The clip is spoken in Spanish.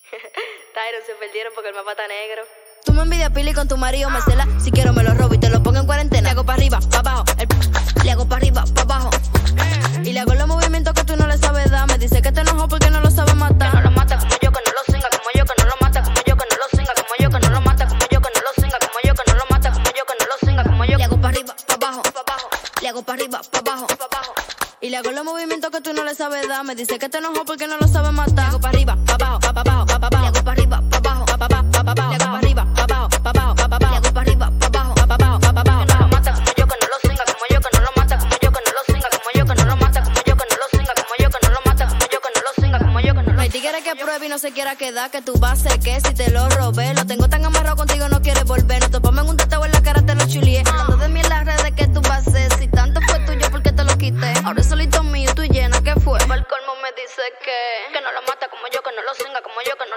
Tyron, se perdieron porque el mapa está negro. Tú me envidias pili con tu marido, me cela. Si quiero me lo robo y te lo pongo en cuarentena. Le hago pa' arriba, pa' abajo, le hago pa' arriba, pa' abajo. Y le hago los movimientos que tú no le sabes dar. Me dice que te enojó porque no lo sabes matar. Que no lo mata como yo, que no lo singa como yo, que no lo mata como yo, que no lo singa como yo, que no lo mata como yo, que no lo singa como yo, que no lo mata como yo, que no lo singa como yo. Le hago pa' arriba, pa' abajo, le hago pa' arriba, pa' abajo. Y le hago los movimientos que tú no le sabes dar. Me dice que te enojó porque no lo sabes matar. Le hago pa' arriba, pa' abajo, pa' abajo, pa' abajo. Le hago pa' arriba, pa' abajo, pa' abajo, pa' abajo. Le hago pa' arriba, pa' abajo, pa' abajo, pa' abajo. Le hago pa' arriba, pa' abajo, pa' abajo, pa' abajo. Que no lo mata como yo, que no lo singa como yo, que no lo mata como yo, que no lo singa como yo, que no lo mata como yo, que no lo singa como yo, que no lo mata como yo, que no lo singa como yo, que no lo. No hay tigre que pruebe y no se quiera quedar. Que tú vas a ser que si te lo robé. Lo tengo tan amarrado contigo, no quieres volver. No topame en un teteo en la cara, te lo chulié. Hablando de mí en las redes, que tú vas a hacer? Si tanto fue tuyo, ¿por qué te lo quité? Ahora es solito mío, tú llena, ¿qué fue? El colmo me dice que no lo mata como yo, que no lo singa como yo, que